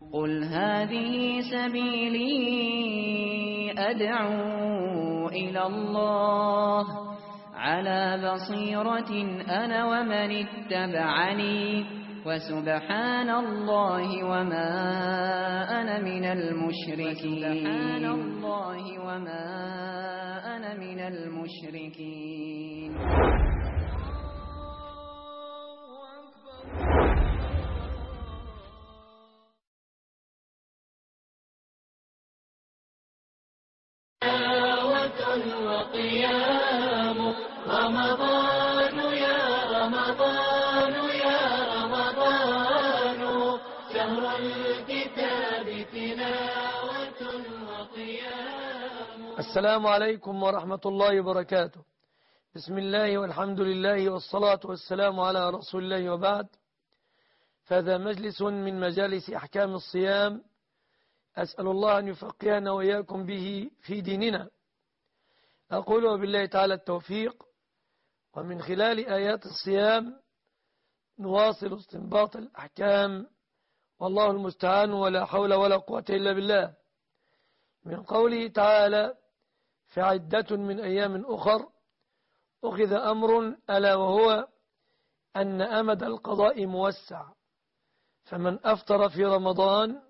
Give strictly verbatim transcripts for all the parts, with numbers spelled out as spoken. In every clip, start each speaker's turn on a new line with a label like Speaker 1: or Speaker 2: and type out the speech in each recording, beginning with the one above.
Speaker 1: قل هذه سبيلي أدعو إلى الله على بصيرة أنا ومن اتبعني وسبحان الله وما أنا من المشركين سبحان الله وما أنا من المشركين.
Speaker 2: وقيام رمضان يا رمضان يا رمضان شهر الكتاب تلاوة وقيام.
Speaker 3: السلام عليكم ورحمة الله وبركاته. بسم الله والحمد لله والصلاة والسلام على رسول الله وبعد، فهذا مجلس من مجالس أحكام الصيام، أسأل الله أن يفقهنا وإياكم به في ديننا. أقول وبالله تعالى التوفيق، ومن خلال آيات الصيام نواصل استنباط الأحكام، والله المستعان ولا حول ولا قوة إلا بالله. من قوله تعالى فعدة من أيام أخر، أخذ أمر ألا وهو أن أمد القضاء موسع، فمن أفطر في رمضان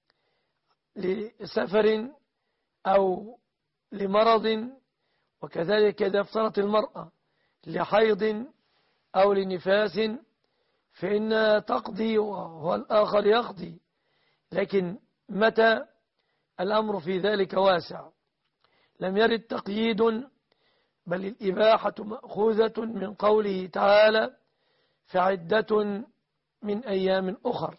Speaker 3: لسفر أو لمرض، وكذلك إذا أفطرت المرأة لحيض أو لنفاس فإنها تقضي وهو الآخر يقضي، لكن متى الأمر في ذلك واسع، لم يرد تقييد، بل الإباحة مأخوذة من قوله تعالى فعدة من أيام أخر،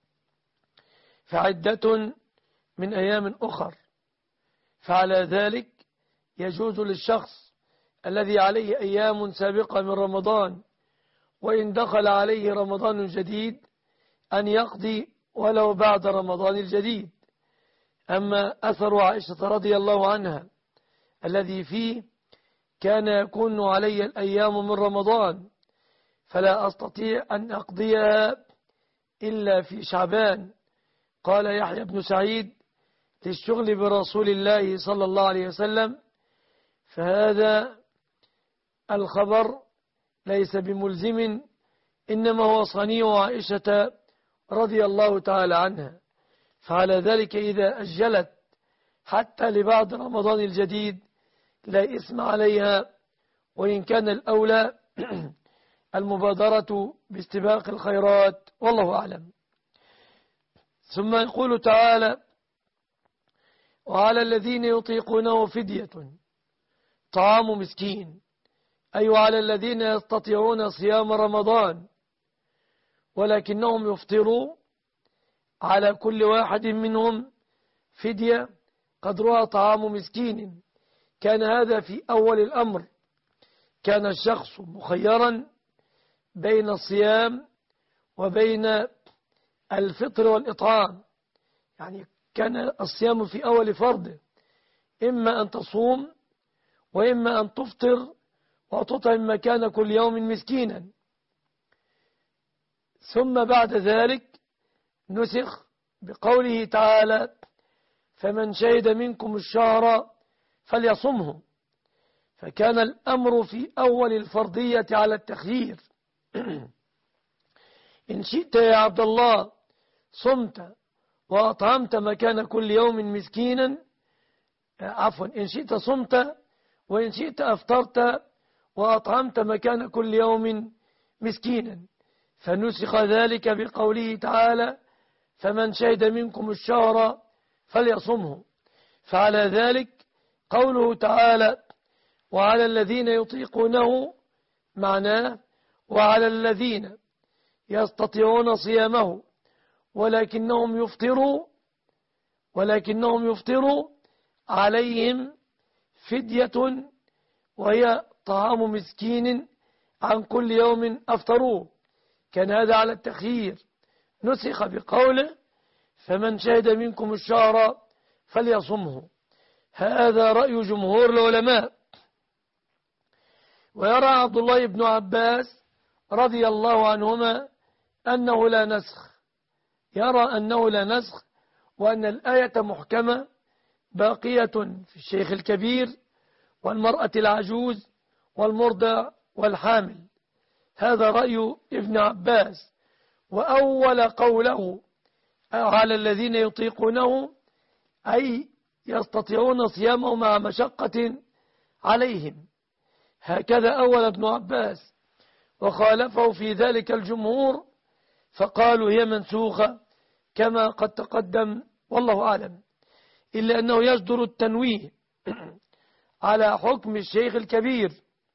Speaker 3: فعدة من أيام أخر. فعلى ذلك يجوز للشخص الذي عليه أيام سابقة من رمضان وإن دخل عليه رمضان جديد أن يقضي ولو بعد رمضان الجديد. أما أثر عائشة رضي الله عنها الذي فيه كان يكون علي الأيام من رمضان فلا أستطيع أن أقضيها إلا في شعبان، قال يحيى بن سعيد للشغل برسول الله صلى الله عليه وسلم، فهذا الخبر ليس بملزم، إنما هو صنيع عائشة رضي الله تعالى عنها. فعلى ذلك إذا أجلت حتى لبعد رمضان الجديد لا إثم عليها، وإن كان الأولى المبادرة باستباق الخيرات، والله أعلم. ثم يقول تعالى وعلى الذين يطيقونه فدية طعام مسكين، أي على الذين يستطيعون صيام رمضان ولكنهم يفطروا، على كل واحد منهم فدية قدرها طعام مسكين. كان هذا في أول الأمر، كان الشخص مخيرا بين الصيام وبين الفطر والإطعام، يعني كان الصيام في أول فرضه إما أن تصوم وإما أن تفطر وتطعم مكان كل يوم مسكينا. ثم بعد ذلك نسخ بقوله تعالى فمن شهد منكم الشهر فليصمه، فكان الأمر في أول الفرضية على التخيير. إن شئت يا عبد الله صمت وأطعمت مكان كل يوم مسكينا، عفوا إن شئت صمت وإن شئت أفطرت وأطعمت مكان كل يوم مسكينا، فنسخ ذلك بقوله تعالى فمن شهد منكم الشهر فليصمه. فعلى ذلك قوله تعالى وعلى الذين يطيقونه معناه وعلى الذين يستطيعون صيامه ولكنهم يفطروا ولكنهم يفطروا عليهم فدية وهي طعام مسكين عن كل يوم أفطروه. كان هذا على التخيير، نسخ بقوله فمن شهد منكم الشهر فليصمه. هذا رأي جمهور العلماء. ويرى عبد الله بن عباس رضي الله عنهما أنه لا نسخ، يرى أنه لا نسخ وأن الآية محكمة باقية في الشيخ الكبير والمرأة العجوز والمرضع والحامل. هذا رأي ابن عباس. وأول قوله على الذين يطيقونه أي يستطيعون صيامه مع مشقة عليهم، هكذا أول ابن عباس. وخالفه في ذلك الجمهور فقالوا هي منسوخة كما قد تقدم والله أعلم، إلا أنه يصدر التنويه على حكم الشيخ الكبير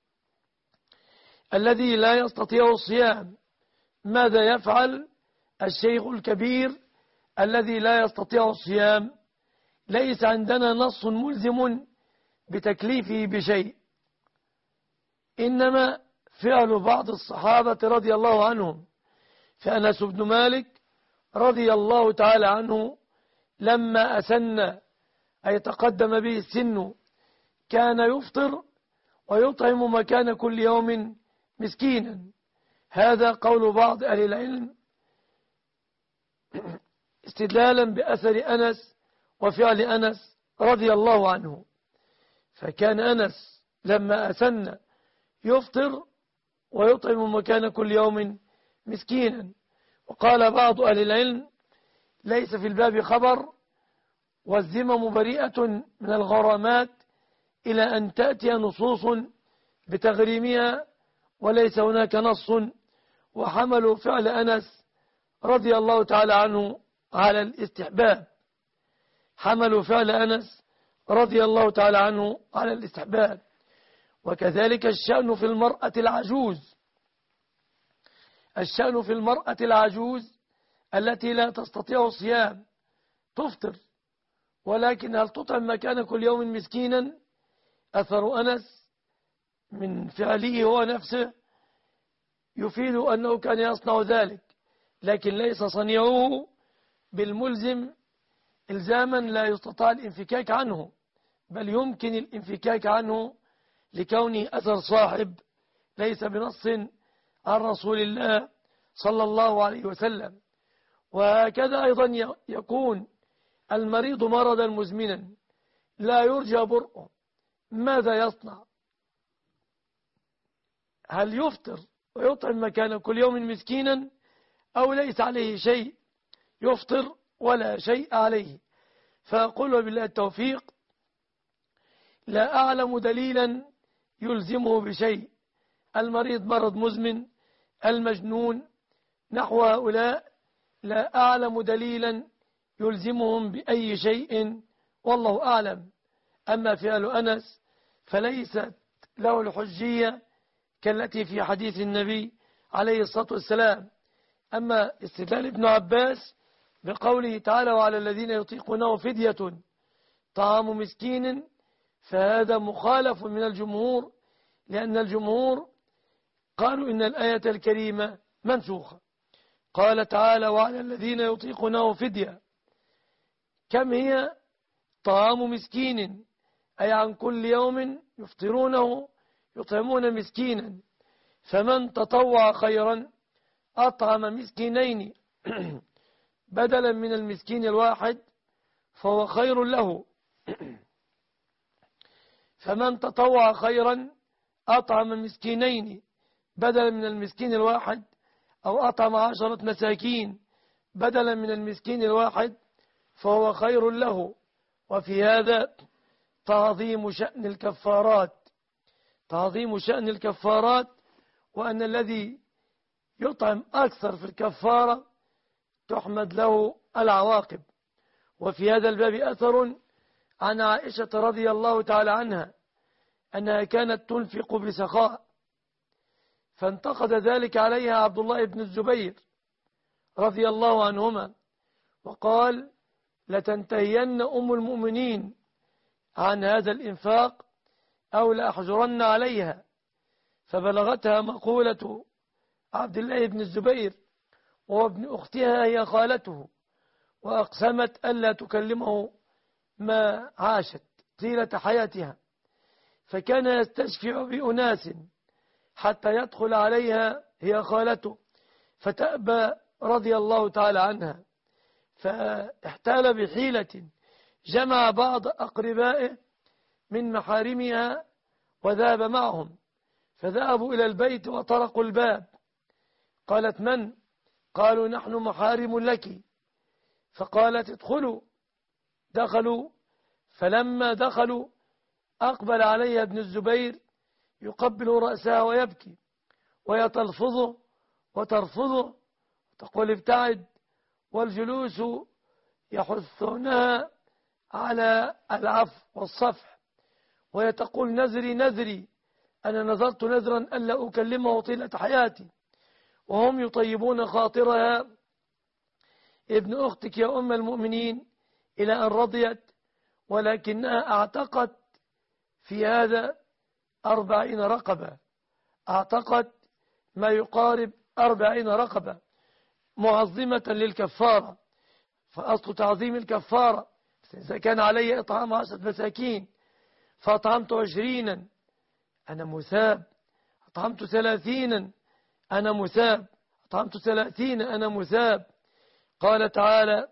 Speaker 3: الذي لا يستطيع الصيام. ماذا يفعل الشيخ الكبير الذي لا يستطيع الصيام؟ ليس عندنا نص ملزم بتكليفه بشيء، إنما فعل بعض الصحابة رضي الله عنهم. فأنس بن مالك رضي الله تعالى عنه لما أسن أي تقدم به السن كان يفطر ويطعم مكان كل يوم مسكينا. هذا قول بعض أهل العلم استدلالا بأثر أنس وفعل أنس رضي الله عنه. فكان أنس لما أسن يفطر ويطعم مكان كل يوم مسكينا. وقال بعض أهل العلم ليس في الباب خبر، والذمم بريئة من الغرامات إلى أن تأتي نصوص بتغريمها، وليس هناك نص. وحملوا فعل أنس رضي الله تعالى عنه على الاستحباب، حملوا فعل أنس رضي الله تعالى عنه على الاستحباب. وكذلك الشأن في المرأة العجوز، الشأن في المرأة العجوز التي لا تستطيع الصيام تفطر، ولكن هل تطعم مكان كل يوم مسكينا؟ أثر أنس من فعله هو نفسه يفيد أنه كان يصنع ذلك، لكن ليس صنيعه بالملزم إلزاما لا يستطاع الانفكاك عنه، بل يمكن الانفكاك عنه لكونه أثر صاحب ليس بنص عن رسول الله صلى الله عليه وسلم. وهكذا أيضا يكون المريض مرضا مزمنا لا يرجى برؤه، ماذا يصنع؟ هل يفطر ويطعم مكان كل يوم مسكينا، أو ليس عليه شيء يفطر ولا شيء عليه؟ فأقول وبالله التوفيق لا أعلم دليلا يلزمه بشيء. المريض مرض مزمن، المجنون، نحو هؤلاء لا أعلم دليلا يلزمهم بأي شيء والله أعلم. أما فعل أنس فليست له الحجية كالتي في حديث النبي عليه الصلاة والسلام. أما استدلال ابن عباس بقوله تعالى وعلى الذين يطيقونه فدية طعام مسكين، فهذا مخالف من الجمهور، لأن الجمهور قالوا إن الآية الكريمة منسوخة. قال تعالى وعلى الذين يطيقونه فدية، كم هي؟ طعام مسكين، أي عن كل يوم يفطرونه يطعمون مسكينا. فمن تطوع خيرا أطعم مسكينين بدلا من المسكين الواحد فهو خير له. فمن تطوع خيرا أطعم مسكينين بدلا من المسكين الواحد، أو أطعم عشرة مساكين بدلا من المسكين الواحد فهو خير له. وفي هذا تعظيم شأن الكفارات، تعظيم شأن الكفارات، وأن الذي يطعم أكثر في الكفارة تحمد له العواقب. وفي هذا الباب أثر عن عائشة رضي الله تعالى عنها أنها كانت تنفق بسخاء، فانتقد ذلك عليها عبد الله بن الزبير رضي الله عنهما وقال لتنتهين أم المؤمنين عن هذا الإنفاق أو لأحجرن عليها. فبلغتها مقولة عبد الله بن الزبير وابن أختها هي خالته، وأقسمت ألا تكلمه ما عاشت طيلة حياتها. فكان يستشفع بأناس حتى يدخل عليها هي خالته فتأبى رضي الله تعالى عنها. فاحتال بحيلة، جمع بعض أقربائه من محارمها وذهب معهم، فذهبوا إلى البيت وطرقوا الباب. قالت: من؟ قالوا: نحن محارم لك. فقالت: ادخلوا. دخلوا، فلما دخلوا أقبل عليها ابن الزبير يقبل رأسها ويبكي، وهي تلفظه وترفضه وتقول: ابتعد، والجلوس يحثونها على العفو والصفح، وهي تقول: نذري نذري، أنا نذرت نذرا ألا أكلمه طيلة حياتي، وهم يطيبون خاطرها: ابن أختك يا أم المؤمنين، إلى أن رضيت، ولكنها اعتقت في هذا أربعين رقبة، اعتقت ما يقارب أربعين رقبة معظمة للكفارة. فأصل تعظيم الكفارة، إذا كان علي إطعام عشرة مساكين فأطعمت عشرينا أنا مثاب، أطعمت ثلاثينا أنا مثاب، أطعمت ثلاثين أنا مثاب. قال تعالى: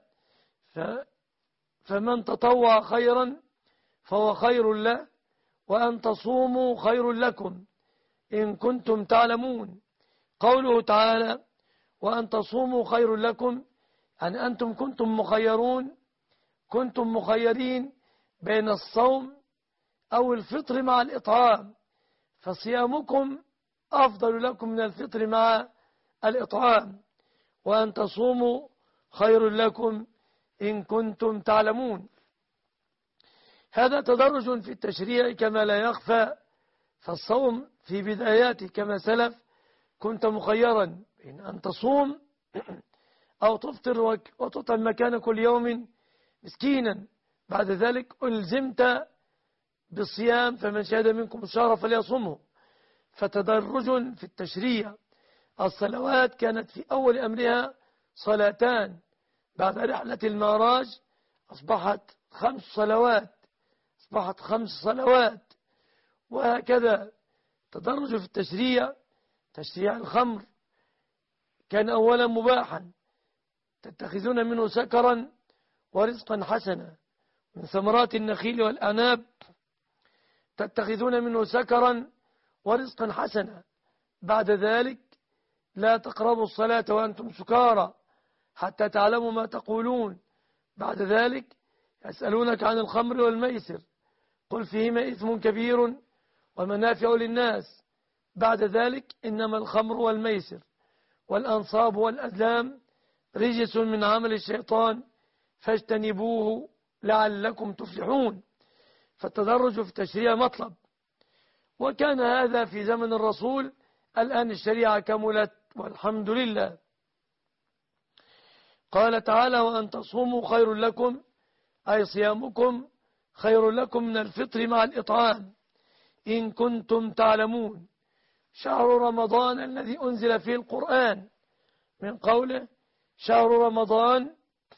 Speaker 3: فمن تطوع خيرا فهو خير له، وأن تصوموا خير لكم إن كنتم تعلمون. قوله تعالى: وأن تصوموا خير لكم، يعني أنتم كنتم مخيرون، كنتم مخيرين بين الصوم أو الفطر مع الإطعام، فصيامكم أفضل لكم من الفطر مع الإطعام، وأن تصوموا خير لكم إن كنتم تعلمون. هذا تدرج في التشريع كما لا يخفى، فالصوم في بداياته كما سلف كنت مخيرا بين أن تصوم أو تفطر وتطعم مكان كل يوم مسكينا، بعد ذلك ألزمت بالصيام، فمن شهد منكم الشهر فليصمه. فتدرج في التشريع. الصلوات كانت في أول أمرها صلاتان، بعد رحلة المعراج أصبحت خمس صلوات، أصبحت خمس صلوات. وهكذا تدرج في التشريع. تشريع الخمر كان أولا مباحا، تتخذون منه سكرا ورزقا حسنا، من ثمرات النخيل والأعناب تتخذون منه سكرا ورزقا حسنا. بعد ذلك: لا تقربوا الصلاة وأنتم سكارى حتى تعلموا ما تقولون. بعد ذلك: يسألونك عن الخمر والميسر، قل فيهما إثم كبير ومنافع للناس. بعد ذلك: إنما الخمر والميسر والأنصاب والأزلام رجس من عمل الشيطان فاجتنبوه لعلكم تفلحون. فالتدرج في التشريع مطلب، وكان هذا في زمن الرسول. الآن الشريعة كملت والحمد لله. قال تعالى: وأن تصوموا خير لكم، أي صيامكم خير لكم من الفطر مع الإطعام إن كنتم تعلمون. شهر رمضان الذي أنزل فيه القرآن، من قوله شهر رمضان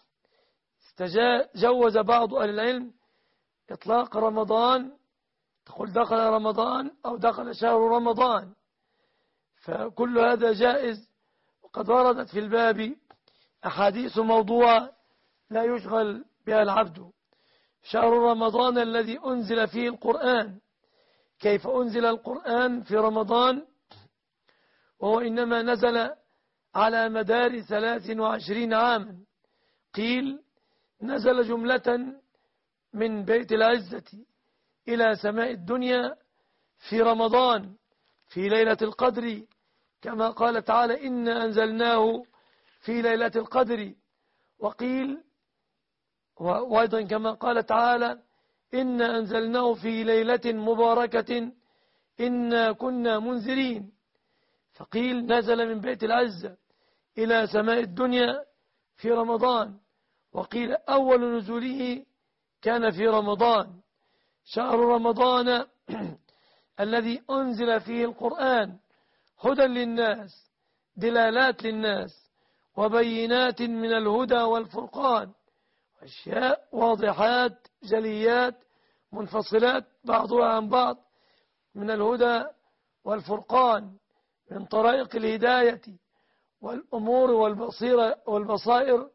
Speaker 3: جوز بعض أهل العلم إطلاق رمضان، تقول دخل رمضان أو دخل شهر رمضان، فكل هذا جائز. وقد وردت في الباب أحاديث موضوعة لا يشغل بها العبد. شهر رمضان الذي أنزل فيه القرآن. كيف أنزل القرآن في رمضان؟ وهو إنما نزل على مدار ثلاث وعشرين عاما. قيل نزل جملة من بيت العزة إلى سماء الدنيا في رمضان في ليلة القدر، كما قال تعالى: إنا أنزلناه في ليلة القدر. وقيل وأيضا كما قال تعالى: إنا أنزلناه في ليلة مباركة إنا كنا منذرين. فقيل نزل من بيت العزة إلى سماء الدنيا في رمضان. وقيل أول نزوله كان في رمضان. شهر رمضان الذي أنزل فيه القرآن هدى للناس، دلالات للناس، وبينات من الهدى والفرقان، أشياء واضحات جليات منفصلات بعضها عن بعض من الهدى والفرقان، من طرائق الهداية والأمور والبصيرة والبصائر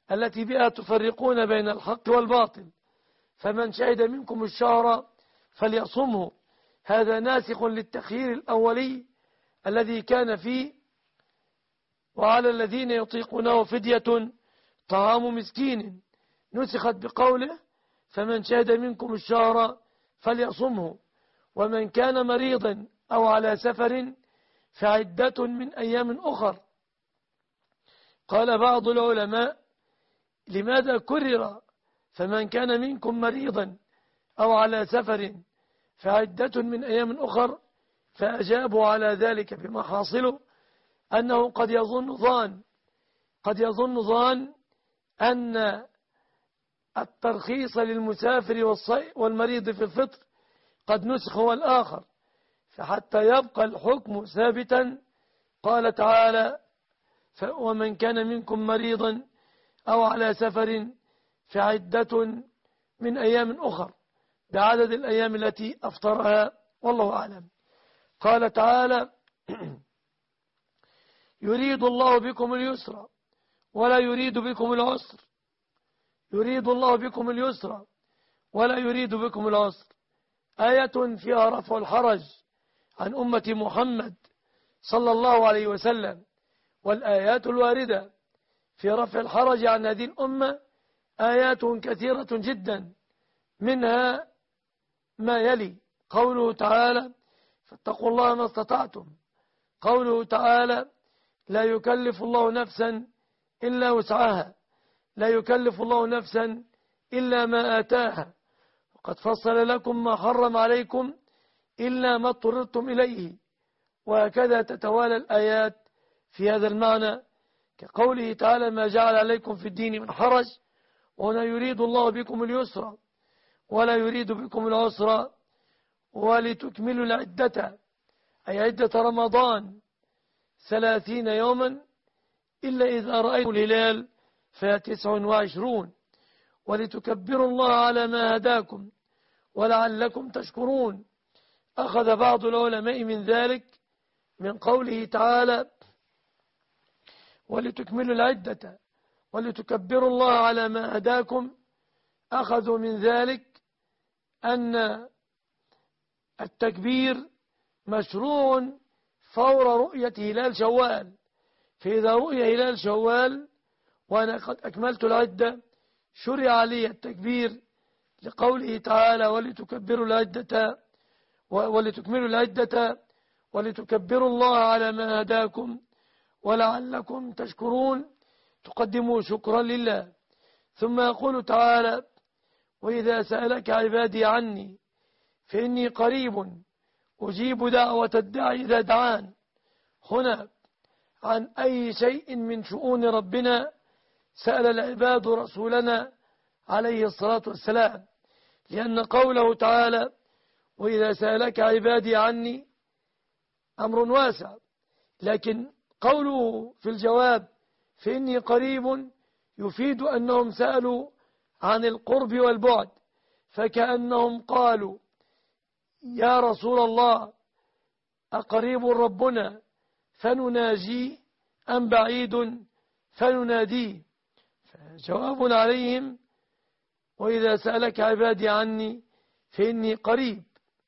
Speaker 3: التي بها تفرقون بين الحق والباطل. فمن شهد منكم الشهر فليصمه. هذا ناسخ للتخيير الأولي الذي كان فيه وعلى الذين يطيقونه فدية طعام مسكين، نسخت بقوله فمن شهد منكم الشهر فليصمه. ومن كان مريضا أو على سفر فعدة من أيام أخر. قال بعض العلماء لماذا كرر فمن كان منكم مريضا أو على سفر فعدة من أيام أخر؟ فأجابوا على ذلك بما حاصله أنه قد يظن ظان قد يظن ظان أن الترخيص للمسافر والمريض في الفطر قد نسخ هو الآخر، فحتى يبقى الحكم ثابتا قال تعالى ومن كان منكم مريضا أو على سفر فعدة من أيام أخر بعدد الأيام التي أفطرها، والله أعلم. قال تعالى يريد الله بكم اليسر ولا يريد بكم العسر يريد الله بكم اليسر ولا يريد بكم العسر. آية فيها رفع الحرج عن أمة محمد صلى الله عليه وسلم. والآيات الواردة في رفع الحرج عن هذه الأمة آيات كثيرة جدا، منها ما يلي قوله تعالى فاتقوا الله ما استطعتم، قوله تعالى لا يكلف الله نفسا إلا وسعها، لا يكلف الله نفسا إلا ما آتاها، وقد فصل لكم ما حرم عليكم إلا ما اضطررتم إليه. وهكذا تتوالى الآيات في هذا المعنى، كقوله تعالى ما جعل عليكم في الدين من حرج، وهنا يريد الله بكم اليسر ولا يريد بكم العسر، ولتكملوا العدة أي عدة رمضان ثلاثين يوما إلا إذا رأيتم الهلال فتسع وعشرون، ولتكبروا الله على ما هداكم ولعلكم تشكرون. أخذ بعض العلماء من ذلك من قوله تعالى ولتكملوا العدة ولتكبروا الله على ما هداكم، أخذوا من ذلك أن التكبير مشروع فور رؤية هلال شوال، فإذا رؤي هلال شوال وأنا قد أكملت العدة شرع لي التكبير لقوله تعالى ولتكبروا العدة ولتكملوا العدة ولتكبروا الله على ما هداكم ولعلكم تشكرون، تقدموا شكرا لله. ثم يقول تعالى وإذا سألك عبادي عني فإني قريب أجيب دعوة الداعي إذا دعان. هنا عن أي شيء من شؤون ربنا سأل العباد رسولنا عليه الصلاة والسلام، لأن قوله تعالى وإذا سألك عبادي عني أمر واسع، لكن قوله في الجواب فإني قريب يفيد أنهم سألوا عن القرب والبعد، فكأنهم قالوا يا رسول الله أقريب ربنا فنناجيه أم بعيد فنناديه؟ فجواب عليهم وإذا سألك عبادي عني فإني قريب.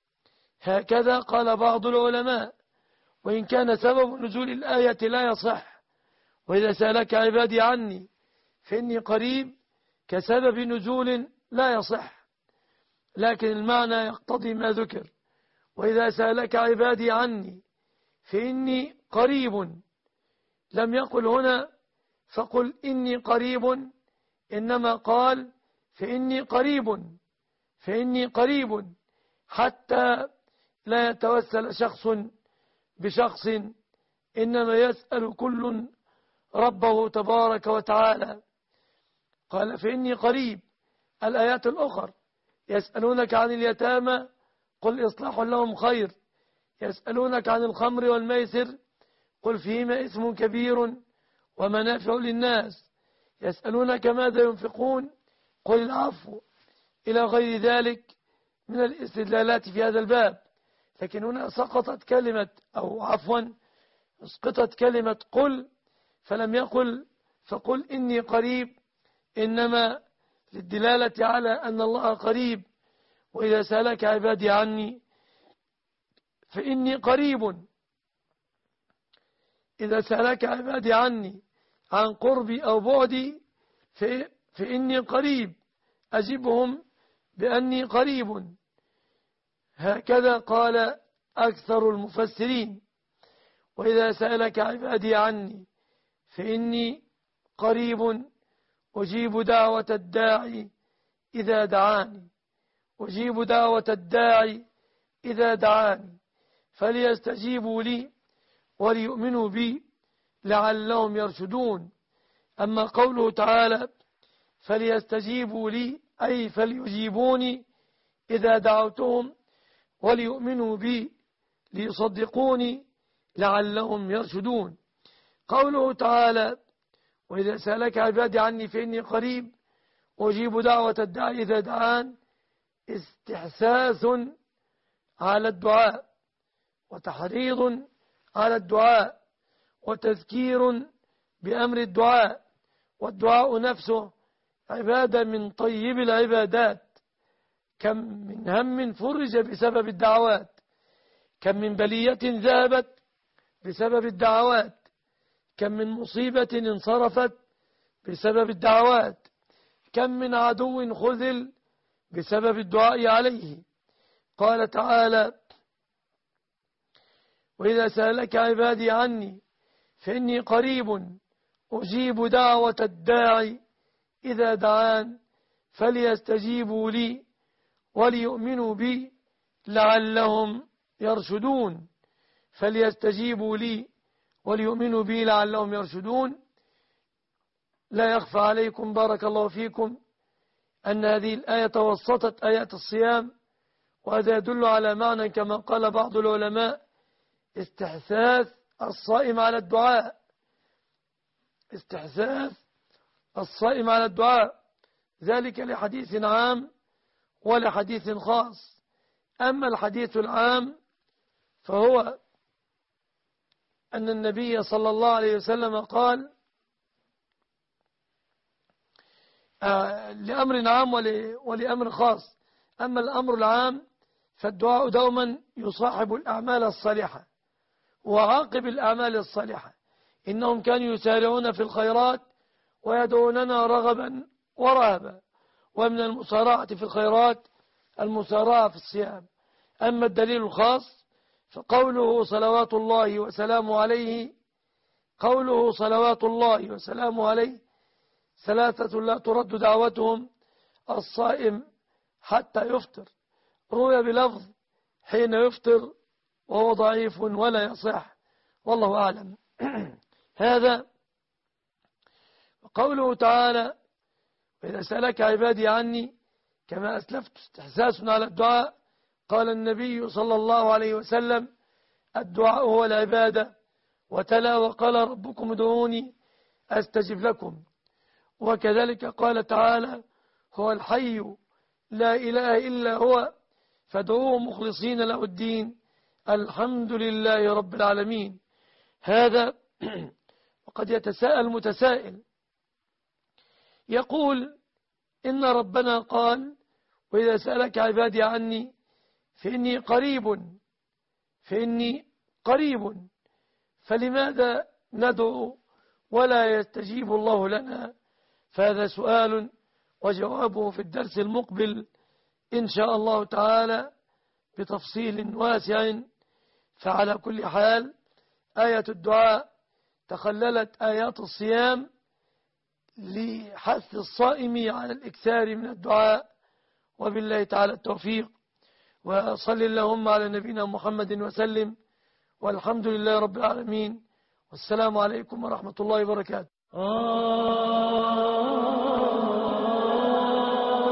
Speaker 3: هكذا قال بعض العلماء، وإن كان سبب نزول الآية لا يصح، وإذا سألك عبادي عني فإني قريب كسبب نزول لا يصح، لكن المعنى يقتضي ما ذكر. وإذا سألك عبادي عني فإني قريب، لم يقل هنا فقل إني قريب، إنما قال فإني قريب فإني قريب حتى لا يتوسل شخص بشخص، إنما يسأل كل ربه تبارك وتعالى. قال فإني قريب. الآيات الأخرى يسألونك عن اليتامى قل إصلاح لهم خير، يسألونك عن الخمر والميسر قل فيهما اسم كبير ومنافع للناس، يسألونك ماذا ينفقون قل العفو، إلى غير ذلك من الاستدلالات في هذا الباب. لكن هنا سقطت كلمة أو عفوا اسقطت كلمة قل، فلم يقل فقل إني قريب إنما للدلالة على أن الله قريب. وإذا سألك عبادي عني فإني قريب. إذا سألك عبادي عني عن قربي أو بعدي فإني قريب أجبهم بأني قريب. هكذا قال أكثر المفسرين. وإذا سألك عبادي عني فإني قريب أجيب دعوة الداعي إذا دعاني أجيب دعوة الداعي إذا دعاني فليستجيبوا لي وليؤمنوا بي لعلهم يرشدون. أما قوله تعالى فليستجيبوا لي أي فليجيبوني إذا دعوتهم وليؤمنوا بي ليصدقوني لعلهم يرشدون. قوله تعالى وإذا سألك عبادي عني فإني قريب أجيب دعوة الداعي إذا دعان استحساس على الدعاء وتحريض على الدعاء وتذكير بأمر الدعاء. والدعاء نفسه عبادة من طيب العبادات. كم من هم فرج بسبب الدعوات كم من بلية ذهبت بسبب الدعوات كم من مصيبة انصرفت بسبب الدعوات كم من عدو خذل بسبب الدعاء عليه. قال تعالى وإذا سألك عبادي عني فإني قريب أجيب دعوة الداعي إذا دعان فليستجيبوا لي وليؤمنوا بي لعلهم يرشدون. فليستجيبوا لي وليؤمنوا بي لعلهم يرشدون. لا يخفى عليكم بارك الله فيكم أن هذه الآية توسطت آيات الصيام. وهذا يدل على معنى كما قال بعض العلماء استحثاث الصائم على الدعاء استحثاث الصائم على الدعاء ذلك لحديث عام ولحديث خاص. أما الحديث العام فهو أن النبي صلى الله عليه وسلم قال آه لأمر عام ولأمر خاص. أما الأمر العام فالدعاء دوما يصاحب الأعمال الصالحة وعاقب الأعمال الصالحة. إنهم كانوا يسارعون في الخيرات ويدعوننا رغبا ورهبا. ومن المسارعة في الخيرات المسارعة في الصيام. أما الدليل الخاص فقوله صلوات الله وسلامه عليه قوله صلوات الله وسلامه عليه ثلاثة لا ترد دعوتهم الصائم حتى يفطر. روي بلفظ حين يفطر وهو ضعيف ولا يصح والله أعلم. هذا قوله تعالى وإذا سألك عبادي عني كما أسلفت استحساس على الدعاء. قال النبي صلى الله عليه وسلم الدعاء هو العبادة. وتلا وقال ربكم ادعوني أستجب لكم. وكذلك قال تعالى هو الحي لا إله إلا هو فادعوه مخلصين له الدين الحمد لله رب العالمين. هذا وقد يتساءل متسائل يقول إن ربنا قال وإذا سألك عبادي عني فإني قريب فإني قريب فلماذا ندعو ولا يستجيب الله لنا؟ فهذا سؤال وجوابه في الدرس المقبل إن شاء الله تعالى بتفصيل واسع. فعلى كل حال آية الدعاء تخللت آيات الصيام لحث الصائم على الإكثار من الدعاء. وبالله تعالى التوفيق. وصل اللهم على نبينا محمد وسلم والحمد لله رب العالمين والسلام عليكم ورحمة الله وبركاته.